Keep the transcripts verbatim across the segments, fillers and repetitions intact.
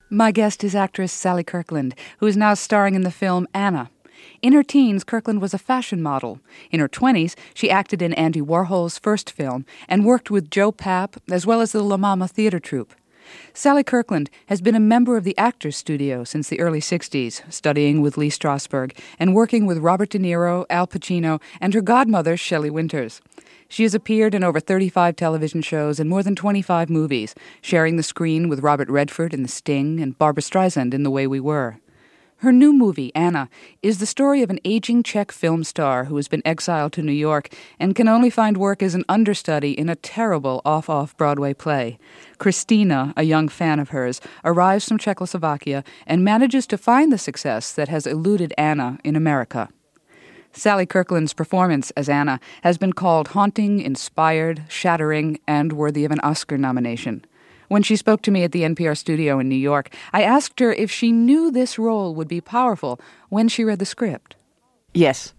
My guest is actress Sally Kirkland, who is now starring in the film Anna. In her teens, Kirkland was a fashion model. In her twenties, she acted in Andy Warhol's first film and worked with Joe Papp as well as the La Mama theater troupe. Sally Kirkland has been a member of the Actors Studio since the early sixties, studying with Lee Strasberg and working with Robert De Niro, Al Pacino, and her godmother, Shelley Winters. She has appeared in over thirty-five television shows and more than twenty-five movies, sharing the screen with Robert Redford in The Sting and Barbra Streisand in The Way We Were. Her new movie, Anna, is the story of an aging Czech film star who has been exiled to New York and can only find work as an understudy in a terrible off-off Broadway play. Christina, a young fan of hers, arrives from Czechoslovakia and manages to find the success that has eluded Anna in America. Sally Kirkland's performance as Anna has been called haunting, inspired, shattering, and worthy of an Oscar nomination. When she spoke to me at the N P R studio in New York, I asked her if she knew this role would be powerful when she read the script. Yes.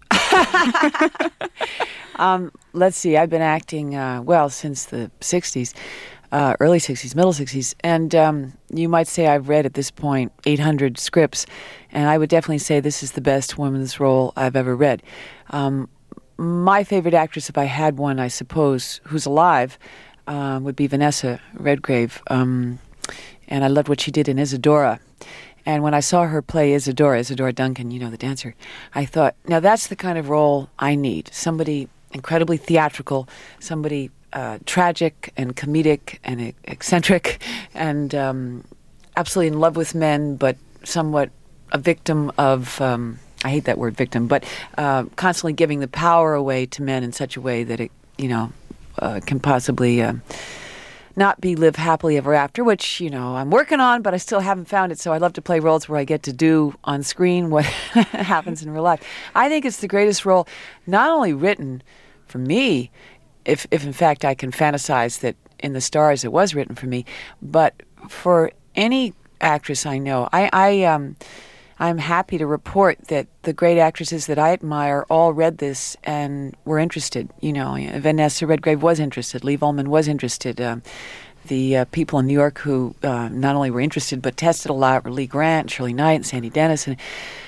um, let's see, I've been acting, uh, well, since the sixties, uh, early sixties, middle sixties, and um, you might say I've read at this point eight hundred scripts, and I would definitely say this is the best woman's role I've ever read. Um, my favorite actress, if I had one, I suppose, who's alive, Uh, would be Vanessa Redgrave, um, and I loved what she did in Isadora. And when I saw her play Isadora, Isadora Duncan, you know, the dancer, I thought, now that's the kind of role I need. Somebody incredibly theatrical, somebody uh, tragic and comedic and e- eccentric and um, absolutely in love with men, but somewhat a victim of, um, I hate that word victim, but uh, constantly giving the power away to men in such a way that it, you know, Uh, can possibly uh, not be live happily ever after, which, you know, I'm working on, but I still haven't found it. So I love to play roles where I get to do on screen what happens in real life. I think it's the greatest role, not only written for me, if, if in fact I can fantasize that in the stars it was written for me, but for any actress I know. I, I um, I'm happy to report that the great actresses that I admire all read this and were interested. You know, Vanessa Redgrave was interested. Lee Volman was interested. Um, the uh, people in New York who uh, not only were interested but tested a lot were Lee Grant, Shirley Knight, and Sandy Dennis, and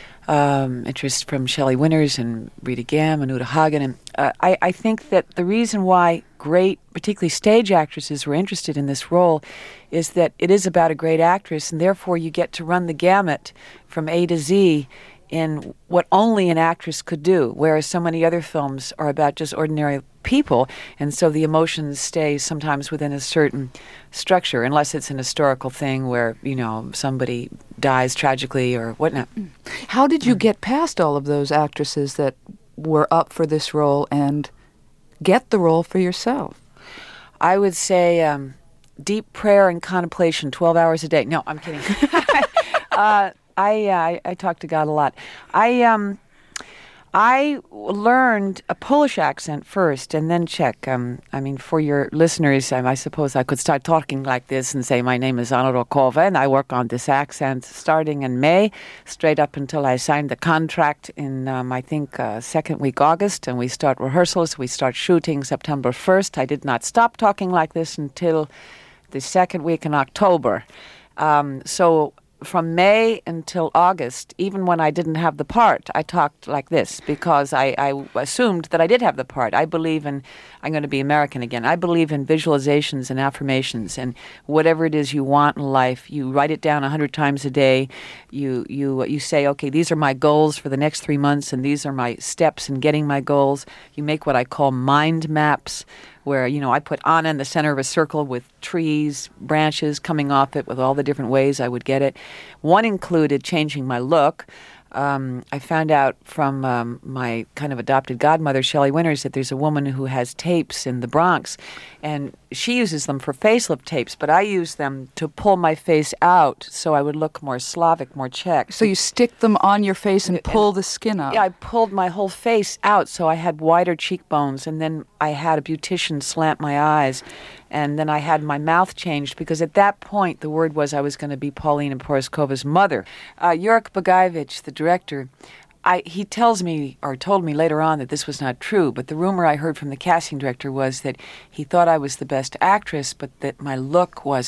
um, interest from Shelley Winters and Rita Gam and Uta Hagen. And uh, I, I think that the reason why great, particularly stage actresses, were interested in this role is that it is about a great actress, and therefore you get to run the gamut from A to Z in what only an actress could do, whereas so many other films are about just ordinary people, and so the emotions stay sometimes within a certain structure, unless it's an historical thing where, you know, somebody dies tragically or whatnot. How did you get past all of those actresses that were up for this role and get the role for yourself? I would say um, deep prayer and contemplation, twelve hours a day. No, I'm kidding. uh, I, uh, I I talk to God a lot. I um I learned a Polish accent first and then Czech. Um, I mean, for your listeners, um, I suppose I could start talking like this and say, my name is Anna Rokova, and I work on this accent starting in May, straight up until I signed the contract in, um, I think, uh, second week August, and we start rehearsals. We start shooting September first. I did not stop talking like this until the second week in October. Um, so... From May until August, even when I didn't have the part, I talked like this because I, I assumed that I did have the part. I believe in, I'm going to be American again, I believe in visualizations and affirmations, and whatever it is you want in life, you write it down a hundred times a day. You, you, you say, okay, these are my goals for the next three months, and these are my steps in getting my goals. You make what I call mind maps, where, you know, I put Anna in the center of a circle with trees, branches coming off it with all the different ways I would get it. One included changing my look. Um, I found out from um, my kind of adopted godmother, Shelley Winters, that there's a woman who has tapes in the Bronx, and she uses them for facelift tapes, but I use them to pull my face out so I would look more Slavic, more Czech. So you stick them on your face and pull and, the skin up? Yeah, I pulled my whole face out so I had wider cheekbones, and then I had a beautician slant my eyes, and then I had my mouth changed because at that point the word was I was going to be Paulina Poroskova's mother. Uh, Jurek Bagajevich, the director, I, he tells me, or told me later on, that this was not true, but the rumor I heard from the casting director was that he thought I was the best actress, but that my look wasn't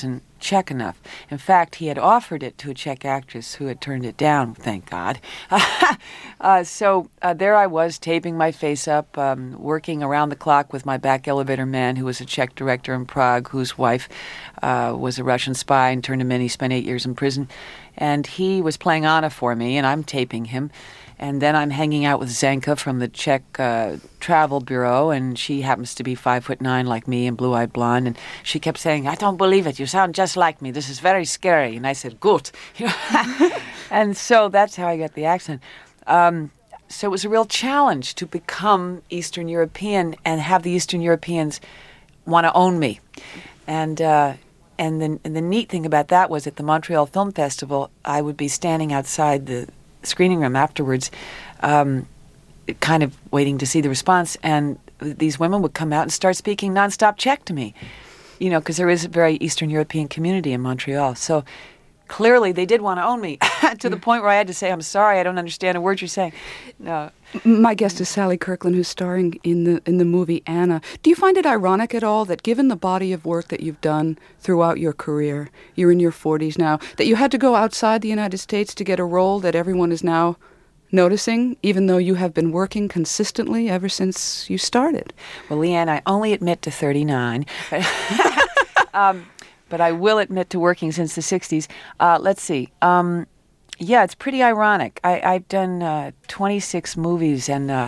Czech enough. In fact, he had offered it to a Czech actress who had turned it down, thank God. uh, so uh, there I was, taping my face up, um, working around the clock with my back elevator man, who was a Czech director in Prague, whose wife uh, was a Russian spy and turned him in. He spent eight years in prison. And he was playing Anna for me, and I'm taping him. And then I'm hanging out with Zenka from the Czech uh, Travel Bureau, and she happens to be five foot nine like me and blue-eyed blonde. And she kept saying, "I don't believe it. You sound just like me. This is very scary." And I said, "Good." And so that's how I got the accent. Um, so it was a real challenge to become Eastern European and have the Eastern Europeans want to own me. And uh, and the, and the neat thing about that was at the Montreal Film Festival, I would be standing outside the screening room afterwards, um, kind of waiting to see the response, and these women would come out and start speaking nonstop Czech to me, you know, because there is a very Eastern European community in Montreal. So clearly they did want to own me to the point where I had to say, "I'm sorry, I don't understand a word you're saying." No. My guest is Sally Kirkland, who's starring in the in the movie Anna. Do you find it ironic at all that given the body of work that you've done throughout your career, you're in your forties now, that you had to go outside the United States to get a role that everyone is now noticing, even though you have been working consistently ever since you started? Well, Leanne, I only admit to thirty-nine. um, but I will admit to working since the sixties. Uh, let's see. Um, yeah, it's pretty ironic. I, I've done uh, twenty-six movies and uh,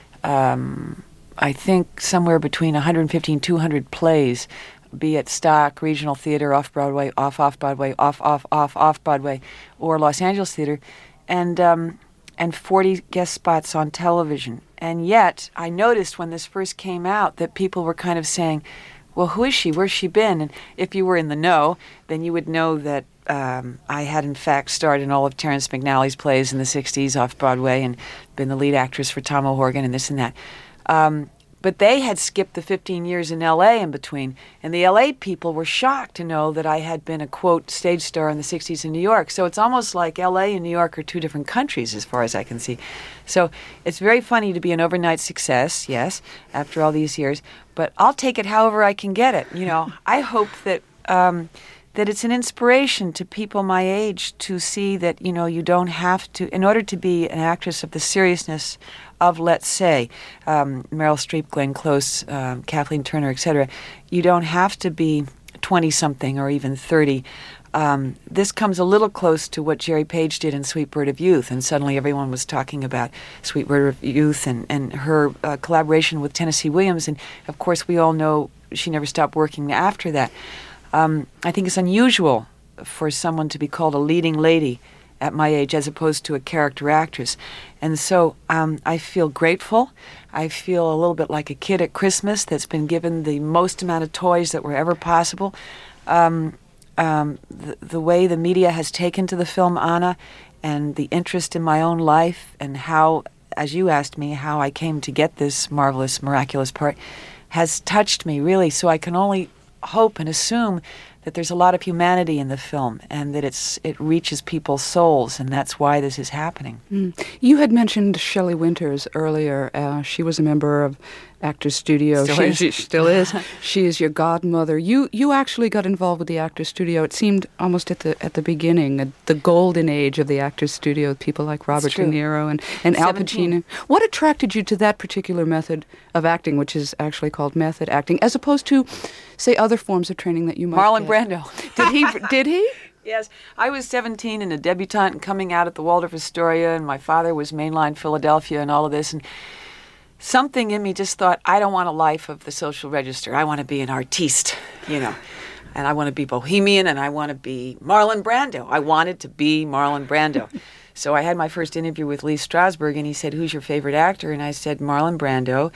um, I think somewhere between one hundred fifty and two hundred plays, be it stock, regional theater, off-Broadway, off-off-Broadway, off-off-off, off-Broadway, or Los Angeles theater, and um, and forty guest spots on television. And yet, I noticed when this first came out that people were kind of saying, "Well, who is she? Where's she been?" And if you were in the know, then you would know that um, I had, in fact, starred in all of Terrence McNally's plays in the sixties off-Broadway and been the lead actress for Tom O'Horgan and this and that. Um, but they had skipped the fifteen years in L A in between, and the L A people were shocked to know that I had been a, quote, stage star in the sixties in New York. So it's almost like L A and New York are two different countries as far as I can see. So it's very funny to be an overnight success, yes, after all these years, but I'll take it however I can get it. You know, I hope that um, that it's an inspiration to people my age to see that, you know, you don't have to, in order to be an actress of the seriousness of, let's say, um, Meryl Streep, Glenn Close, um, Kathleen Turner, et cetera, you don't have to be twenty-something or even thirty. Um, this comes a little close to what Jerry Page did in Sweet Bird of Youth, and suddenly everyone was talking about Sweet Bird of Youth and, and her uh, collaboration with Tennessee Williams, and of course we all know she never stopped working after that. Um, I think it's unusual for someone to be called a leading lady at my age as opposed to a character actress. And so um, I feel grateful. I feel a little bit like a kid at Christmas that's been given the most amount of toys that were ever possible. Um, um, the, the way the media has taken to the film Anna and the interest in my own life and how, as you asked me, how I came to get this marvelous, miraculous part has touched me, really. So I can only hope and assume that there's a lot of humanity in the film and that it's it reaches people's souls, and that's why this is happening. Mm. You had mentioned Shelley Winters earlier. Uh, she was a member of Actors Studio. Still she, is. she still is. She is your godmother. You you actually got involved with the Actors Studio. It seemed almost at the at the beginning, uh, the golden age of the Actors Studio, with people like Robert De Niro and, and Al Pacino. What attracted you to that particular method of acting, which is actually called method acting, as opposed to, say, other forms of training that you might Marlon get? Brando. Did he? Did he? Yes. I was seventeen and a debutante and coming out at the Waldorf Astoria, and my father was mainline Philadelphia and all of this, and something in me just thought, I don't want a life of the social register. I want to be an artiste, you know, and I want to be bohemian, and I want to be Marlon Brando. I wanted to be Marlon Brando. So I had my first interview with Lee Strasberg, and he said, "Who's your favorite actor?" And I said, Marlon Brando.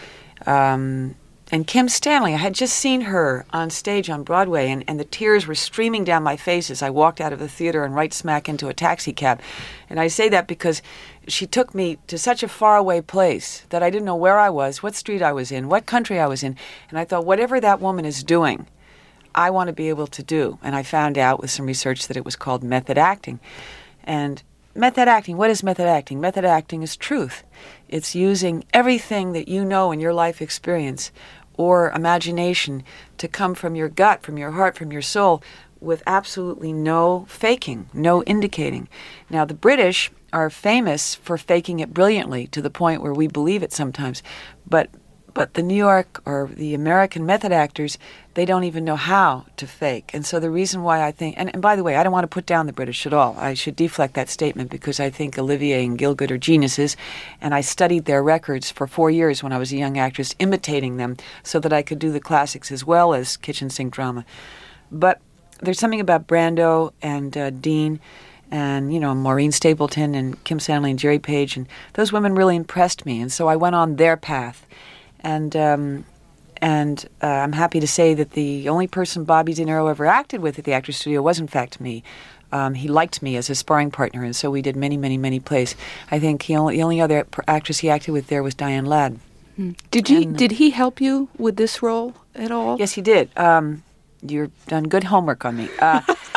Um, and Kim Stanley, I had just seen her on stage on Broadway, and, and the tears were streaming down my face as I walked out of the theater and right smack into a taxi cab. And I say that because she took me to such a faraway place that I didn't know where I was, what street I was in, what country I was in. And I thought, whatever that woman is doing, I want to be able to do. And I found out with some research that it was called method acting. And method acting, what is method acting? Method acting is truth. It's using everything that you know in your life experience or imagination to come from your gut, from your heart, from your soul, with absolutely no faking, no indicating. Now, the British are famous for faking it brilliantly to the point where we believe it sometimes. But but the New York or the American method actors, they don't even know how to fake. And so the reason why I think, and, and by the way, I don't want to put down the British at all. I should deflect that statement because I think Olivier and Gielgud are geniuses, and I studied their records for four years when I was a young actress, imitating them so that I could do the classics as well as kitchen sink drama. But there's something about Brando and uh, Dean and, you know, Maureen Stapleton and Kim Stanley and Jerry Page, and those women really impressed me, and so I went on their path. And um, and uh, I'm happy to say that the only person Bobby De Niro ever acted with at the Actors Studio was, in fact, me. Um, he liked me as a sparring partner, and so we did many, many, many plays. I think he only, the only other actress he acted with there was Diane Ladd. Hmm. Did he and, did he help you with this role at all? Yes, he did. Um, you've done good homework on me. Uh,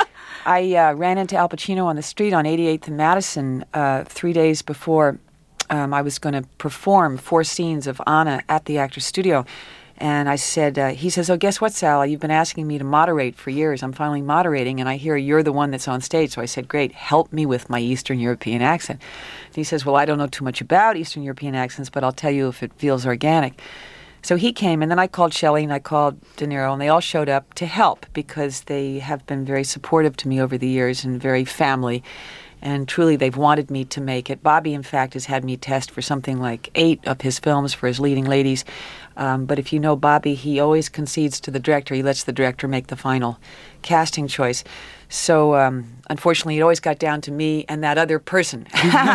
I uh, ran into Al Pacino on the street on eighty-eighth and Madison uh, three days before um, I was going to perform four scenes of Anna at the Actors Studio. And I said, uh, he says, oh, guess what, Sal? You've been asking me to moderate for years. I'm finally moderating, and I hear you're the one that's on stage. So I said, great, help me with my Eastern European accent. And he says, well, I don't know too much about Eastern European accents, but I'll tell you if it feels organic. So he came, and then I called Shelley and I called De Niro, and they all showed up to help because they have been very supportive to me over the years and very family. And truly, they've wanted me to make it. Bobby, in fact, has had me test for something like eight of his films for his leading ladies. Um, but if you know Bobby, he always concedes to the director. He lets the director make the final casting choice. So, um, unfortunately, it always got down to me and that other person.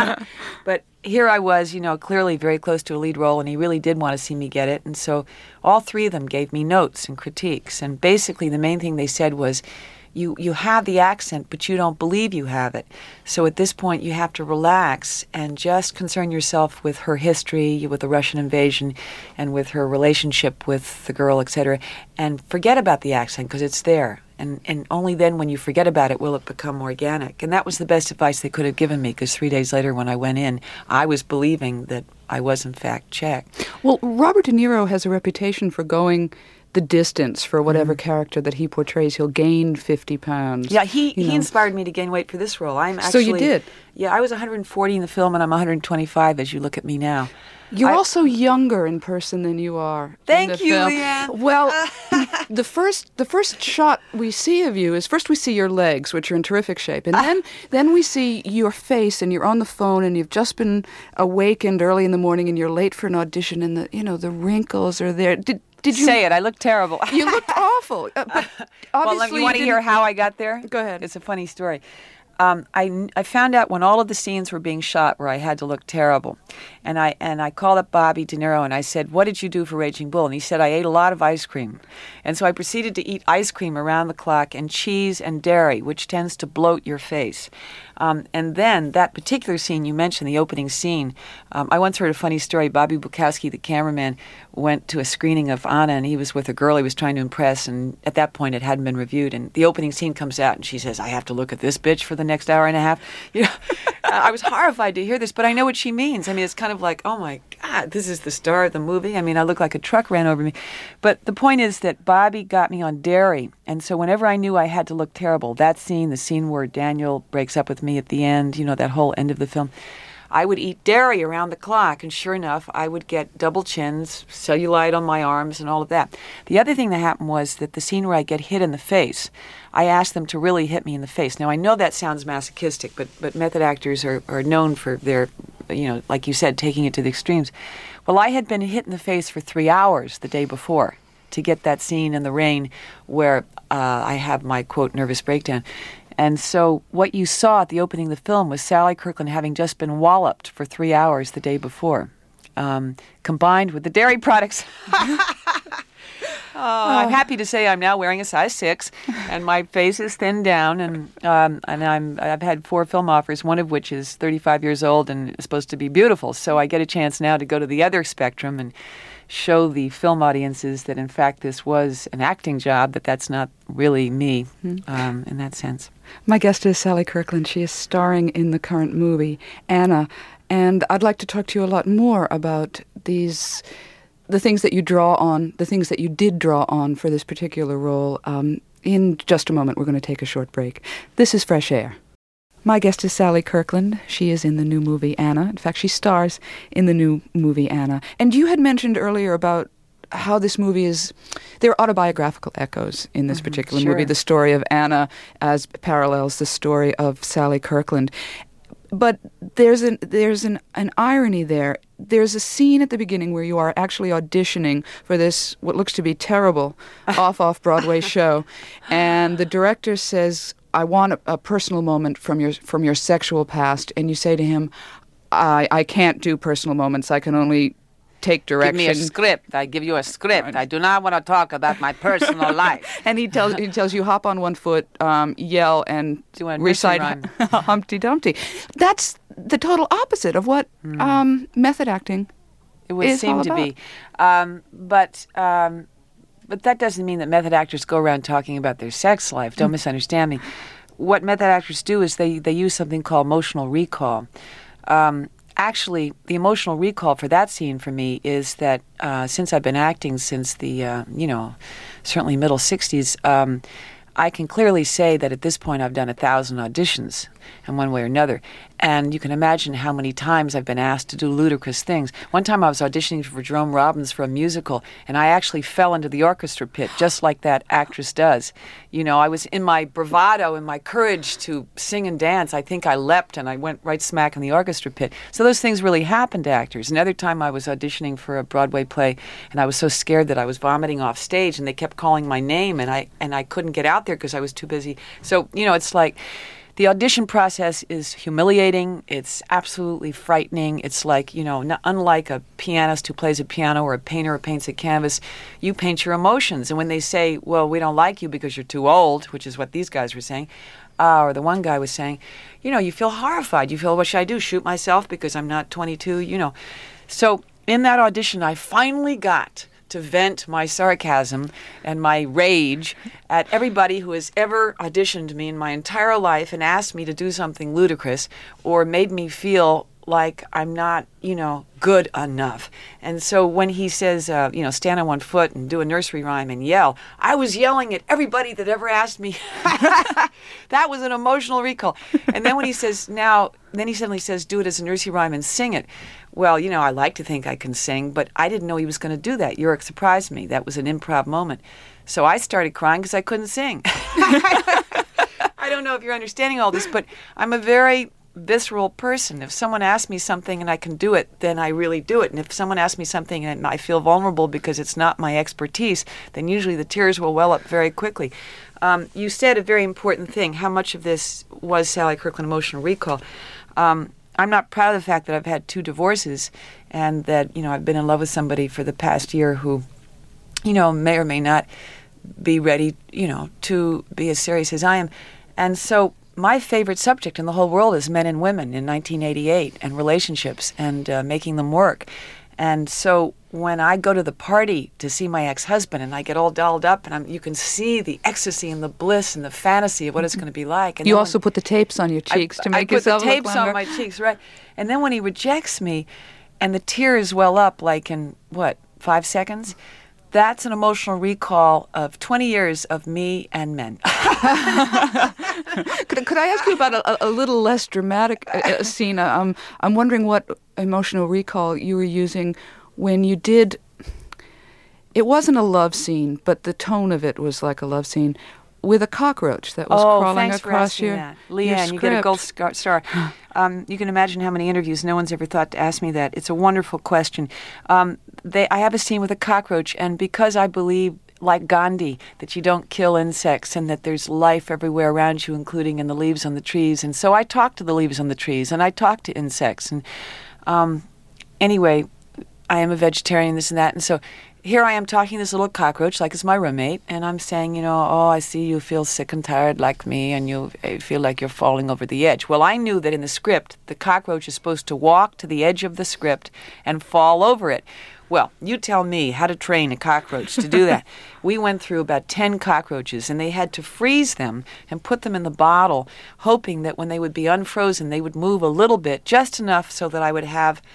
But here I was, you know, clearly very close to a lead role, and he really did want to see me get it. And so all three of them gave me notes and critiques. And basically, the main thing they said was, You you have the accent, but you don't believe you have it. So at this point, you have to relax and just concern yourself with her history, with the Russian invasion, and with her relationship with the girl, et cetera, and forget about the accent because it's there. And and only then, when you forget about it, will it become organic. And that was the best advice they could have given me, because three days later, when I went in, I was believing that I was, in fact, Czech. Well, Robert De Niro has a reputation for going the distance for whatever mm. character that he portrays. He'll gain fifty pounds. Yeah, he, he know. inspired me to gain weight for this role. I'm actually, so you did? Yeah, I was one hundred forty in the film, and I'm one hundred twenty-five as you look at me now. You're I, also younger in person than you are Thank in the you, film. Leanne. Well, the first the first shot we see of you is, first we see your legs, which are in terrific shape, and then then we see your face, and you're on the phone, and you've just been awakened early in the morning, and you're late for an audition, and the you know the wrinkles are there. Did Did you say it? I look terrible. You looked awful. Uh, but well, let, you want to hear how I got there? Go ahead. It's a funny story. Um, I, I found out when all of the scenes were being shot where I had to look terrible. And I and I called up Bobby De Niro and I said, what did you do for Raging Bull? And he said, I ate a lot of ice cream. And so I proceeded to eat ice cream around the clock and cheese and dairy, which tends to bloat your face. Um, and then that particular scene you mentioned, the opening scene, um, I once heard a funny story. Bobby Bukowski, the cameraman, went to a screening of Anna, and he was with a girl he was trying to impress, and at that point it hadn't been reviewed. And the opening scene comes out, and she says, I have to look at this bitch for the next hour and a half. You know, I was horrified to hear this, but I know what she means. I mean, it's kind of like, oh my God, this is the star of the movie. I mean, I look like a truck ran over me. But the point is that Bobby got me on dairy, and so whenever I knew I had to look terrible, that scene, the scene where Daniel breaks up with me at the end, you know, that whole end of the film, I would eat dairy around the clock, and sure enough, I would get double chins, cellulite on my arms, and all of that. The other thing that happened was that the scene where I get hit in the face, I asked them to really hit me in the face. Now, I know that sounds masochistic, but but method actors are, are known for their, you know, like you said, taking it to the extremes. Well, I had been hit in the face for three hours the day before to get that scene in the rain where uh, I have my, quote, nervous breakdown. And so what you saw at the opening of the film was Sally Kirkland having just been walloped for three hours the day before, um, combined with the dairy products. Oh, I'm happy to say I'm now wearing a size six, and my face is thinned down, and um, and I'm I've had four film offers, one of which is thirty-five years old and is supposed to be beautiful. So I get a chance now to go to the other spectrum and show the film audiences that in fact this was an acting job, that that's not really me um, in that sense. My guest is Sally Kirkland. She is starring in the current movie, Anna, and I'd like to talk to you a lot more about these, the things that you draw on, the things that you did draw on for this particular role. Um, In just a moment, we're going to take a short break. This is Fresh Air. My guest is Sally Kirkland. She is in the new movie Anna. In fact, she stars in the new movie Anna. And you had mentioned earlier about how this movie is, there are autobiographical echoes in this mm-hmm, particular sure. movie. The story of Anna as parallels the story of Sally Kirkland. But there's an there's an, an irony there. There's a scene at the beginning where you are actually auditioning for this, what looks to be terrible, off-off-Broadway show. And the director says, I want a, a personal moment from your from your sexual past. And you say to him, I, I can't do personal moments. I can only take direction. Give me a script. I give you a script. Right. I do not want to talk about my personal life. And he tells he tells you hop on one foot, um, yell, and recite Humpty Dumpty. That's the total opposite of what mm. um, method acting it would is seem all to about. be. Um, but um, but that doesn't mean that method actors go around talking about their sex life. Don't mm. misunderstand me. What method actors do is they, they use something called emotional recall. Um, Actually, the emotional recall for that scene for me is that uh, since I've been acting since the, uh, you know, certainly middle sixties, um, I can clearly say that at this point I've done a thousand auditions in one way or another. And you can imagine how many times I've been asked to do ludicrous things. One time I was auditioning for Jerome Robbins for a musical, and I actually fell into the orchestra pit, just like that actress does. You know, I was in my bravado and my courage to sing and dance. I think I leapt and I went right smack in the orchestra pit. So those things really happen to actors. Another time I was auditioning for a Broadway play, and I was so scared that I was vomiting off stage, and they kept calling my name, and I and I couldn't get out there because I was too busy. So, you know, it's like the audition process is humiliating. It's absolutely frightening. It's like, you know, not, unlike a pianist who plays a piano or a painter who paints a canvas, you paint your emotions. And when they say, well, we don't like you because you're too old, which is what these guys were saying, uh, or the one guy was saying, you know, you feel horrified. You feel, what should I do, shoot myself because I'm not twenty-two, you know. So in that audition, I finally got to vent my sarcasm and my rage at everybody who has ever auditioned me in my entire life and asked me to do something ludicrous or made me feel like I'm not, you know, good enough. And so when he says, uh, you know, stand on one foot and do a nursery rhyme and yell, I was yelling at everybody that ever asked me. That was an emotional recall. And then when he says, now, then he suddenly says, do it as a nursery rhyme and sing it. Well, you know, I like to think I can sing, but I didn't know he was going to do that. Yorick surprised me. That was an improv moment. So I started crying because I couldn't sing. I don't know if you're understanding all this, but I'm a very visceral person. If someone asks me something and I can do it, then I really do it. And if someone asks me something and I feel vulnerable because it's not my expertise, then usually the tears will well up very quickly. Um, you said a very important thing. How much of this was Sally Kirkland emotional recall? Um, I'm not proud of the fact that I've had two divorces and that, you know, I've been in love with somebody for the past year who, you know, may or may not be ready, you know, to be as serious as I am. And so my favorite subject in the whole world is men and women in nineteen eighty-eight and relationships and uh, making them work. And so when I go to the party to see my ex-husband and I get all dolled up and I'm, you can see the ecstasy and the bliss and the fantasy of what it's going to be like. And you also when, put the tapes on your cheeks I, to make I yourself put the tapes look on my cheeks, right. And then when he rejects me and the tears well up like in, what, five seconds, that's an emotional recall of twenty years of me and men. could, could I ask you about a, a little less dramatic uh, scene? Um, I'm wondering what emotional recall you were using when you did. It wasn't a love scene, but the tone of it was like a love scene with a cockroach that was oh, crawling thanks across for your, that. your Leanne, script. You get a gold star. Um, you can imagine how many interviews no one's ever thought to ask me that. It's a wonderful question. Um, they, I have a scene with a cockroach, and because I believe, like Gandhi, that you don't kill insects and that there's life everywhere around you, including in the leaves on the trees, and so I talk to the leaves on the trees, and I talk to insects. And um, anyway, I am a vegetarian, this and that, and so here I am talking to this little cockroach like it's my roommate, and I'm saying, you know, oh, I see you feel sick and tired like me, and you feel like you're falling over the edge. Well, I knew that in the script, the cockroach is supposed to walk to the edge of the script and fall over it. Well, you tell me how to train a cockroach to do that. We went through about ten cockroaches, and they had to freeze them and put them in the bottle, hoping that when they would be unfrozen, they would move a little bit, just enough so that I would have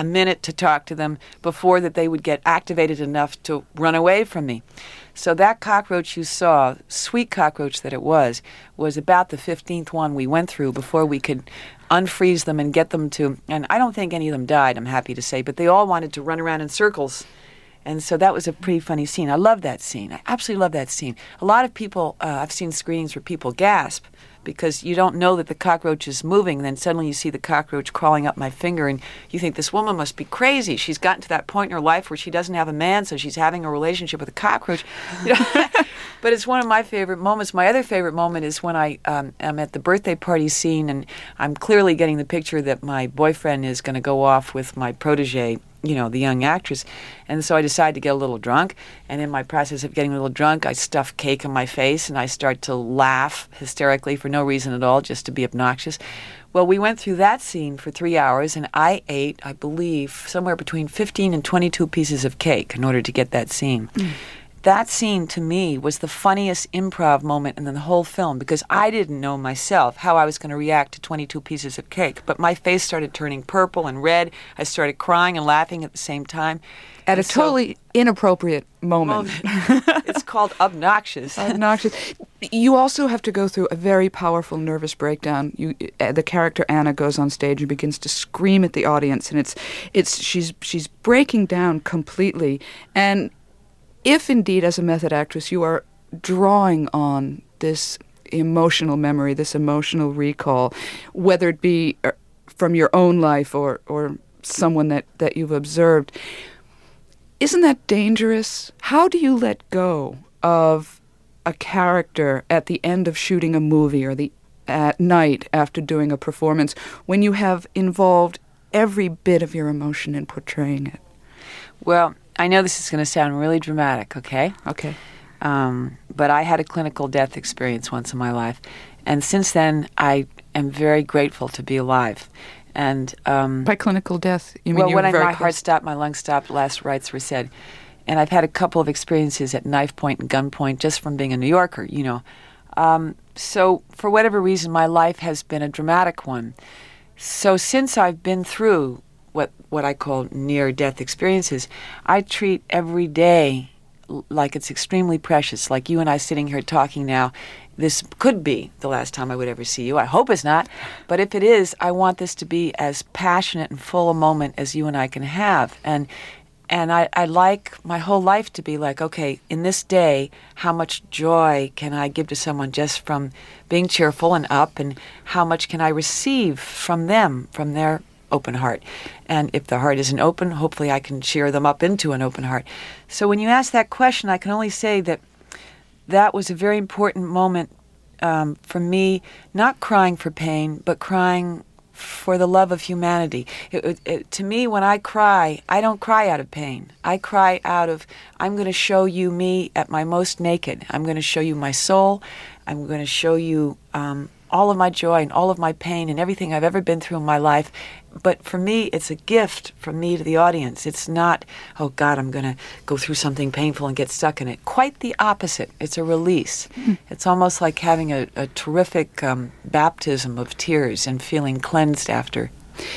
a minute to talk to them before that they would get activated enough to run away from me. So that cockroach you saw, sweet cockroach that it was, was about the fifteenth one we went through before we could unfreeze them and get them to, and I don't think any of them died, I'm happy to say, but they all wanted to run around in circles. And so that was a pretty funny scene. I love that scene. I absolutely love that scene. A lot of people, uh, I've seen screenings where people gasp because you don't know that the cockroach is moving, and then suddenly you see the cockroach crawling up my finger, and you think, this woman must be crazy. She's gotten to that point in her life where she doesn't have a man, so she's having a relationship with a cockroach. You know? But it's one of my favorite moments. My other favorite moment is when I um, am at the birthday party scene, and I'm clearly getting the picture that my boyfriend is going to go off with my protege, you know, the young actress. And so I decide to get a little drunk. And in my process of getting a little drunk, I stuff cake in my face and I start to laugh hysterically for no reason at all, just to be obnoxious. Well, we went through that scene for three hours and I ate, I believe, somewhere between fifteen and twenty-two pieces of cake in order to get that scene. Mm. That scene, to me, was the funniest improv moment in the whole film because I didn't know myself how I was going to react to twenty-two pieces of cake. But my face started turning purple and red. I started crying and laughing at the same time. At and a totally so, inappropriate moment. moment. It's called obnoxious. Obnoxious. You also have to go through a very powerful nervous breakdown. You, uh, the character Anna goes on stage and begins to scream at the audience, and it's, it's she's she's breaking down completely. And if indeed, as a method actress, you are drawing on this emotional memory, this emotional recall, whether it be from your own life or, or someone that, that you've observed, isn't that dangerous? How do you let go of a character at the end of shooting a movie or the at night after doing a performance when you have involved every bit of your emotion in portraying it? Well, I know this is going to sound really dramatic, okay? Okay. Um, but I had a clinical death experience once in my life. And since then, I am very grateful to be alive. And um, by clinical death, you mean well, you when were I, very my close? heart stopped, my lungs stopped, last rites were said. And I've had a couple of experiences at knife point and gunpoint just from being a New Yorker, you know. Um, so for whatever reason, my life has been a dramatic one. So since I've been through what what I call near-death experiences, I treat every day l- like it's extremely precious. Like you and I sitting here talking now, this could be the last time I would ever see you. I hope it's not. But if it is, I want this to be as passionate and full a moment as you and I can have. And and I, I like my whole life to be like, okay, in this day, how much joy can I give to someone just from being cheerful and up, and how much can I receive from them, from their open heart. And if the heart isn't open, hopefully I can cheer them up into an open heart. So when you ask that question, I can only say that that was a very important moment um, for me, not crying for pain, but crying for the love of humanity. It, it, it, to me, when I cry, I don't cry out of pain. I cry out of, I'm going to show you me at my most naked. I'm going to show you my soul. I'm going to show you um, all of my joy and all of my pain and everything I've ever been through in my life. But for me, it's a gift from me to the audience. It's not, oh God, I'm going to go through something painful and get stuck in it. Quite the opposite. It's a release. Mm-hmm. It's almost like having a, a terrific um, baptism of tears and feeling cleansed after.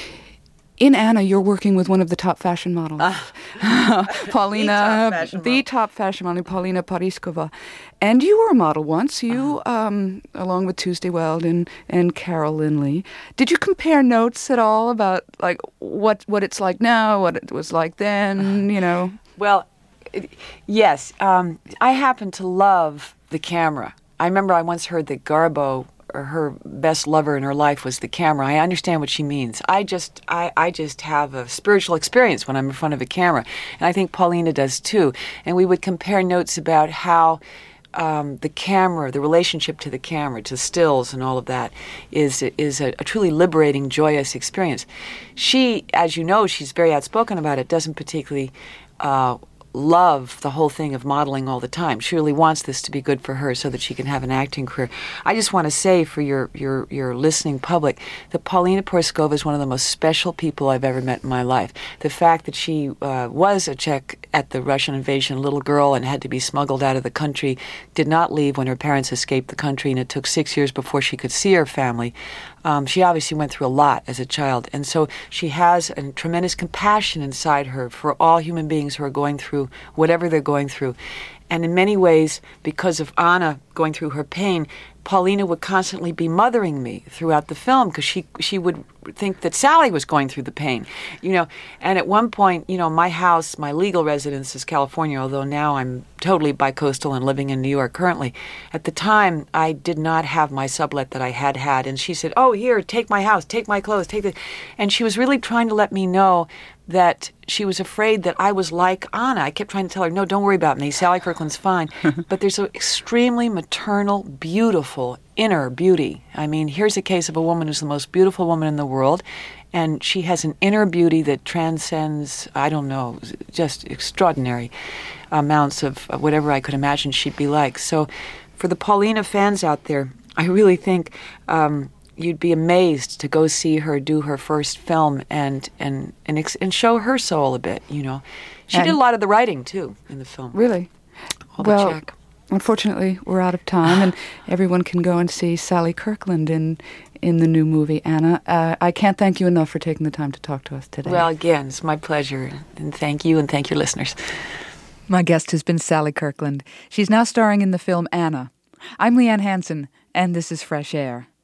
In Anna, you're working with one of the top fashion models, uh, Paulina, the top fashion the model. top fashion model, Paulina Pariskova. And you were a model once, you, uh-huh. um, along with Tuesday Weld and, and Carol Lindley. Did you compare notes at all about like what what it's like now, what it was like then, you know? Well, it, yes. Um, I happen to love the camera. I remember I once heard that Garbo, or her best lover in her life, was the camera. I understand what she means. I just I, I just have a spiritual experience when I'm in front of a camera. And I think Paulina does too. And we would compare notes about how um, the camera, the relationship to the camera, to stills and all of that, is is a, a truly liberating, joyous experience. She, as you know, she's very outspoken about it, doesn't particularly uh, love the whole thing of modeling all the time. She really wants this to be good for her so that she can have an acting career. I just want to say for your, your, your listening public that Paulina Porizkova is one of the most special people I've ever met in my life. The fact that she uh, was a Czech at the Russian invasion, a little girl, and had to be smuggled out of the country, did not leave when her parents escaped the country, and it took six years before she could see her family. Um, she obviously went through a lot as a child, and so she has a tremendous compassion inside her for all human beings who are going through whatever they're going through. And in many ways, because of Anna going through her pain, Paulina would constantly be mothering me throughout the film because she she would think that Sally was going through the pain, you know. And at one point, you know, my house, my legal residence is California, although now I'm totally bi-coastal and living in New York currently. At the time, I did not have my sublet that I had had, and she said, "Oh, here, take my house, take my clothes, take the," and she was really trying to let me know that she was afraid that I was like Anna. I kept trying to tell her, no, don't worry about me. Sally Kirkland's fine. But there's an extremely maternal, beautiful inner beauty. I mean, here's a case of a woman who's the most beautiful woman in the world, and she has an inner beauty that transcends, I don't know, just extraordinary amounts of whatever I could imagine she'd be like. So for the Paulina fans out there, I really think um, you'd be amazed to go see her do her first film and and and, ex- and show her soul a bit, you know. She and did a lot of the writing, too, in the film. Really? All well, the Czech. Unfortunately, we're out of time, and everyone can go and see Sally Kirkland in in the new movie, Anna. Uh, I can't thank you enough for taking the time to talk to us today. Well, again, it's my pleasure, and thank you, and thank your listeners. My guest has been Sally Kirkland. She's now starring in the film Anna. I'm Leanne Hansen, and this is Fresh Air.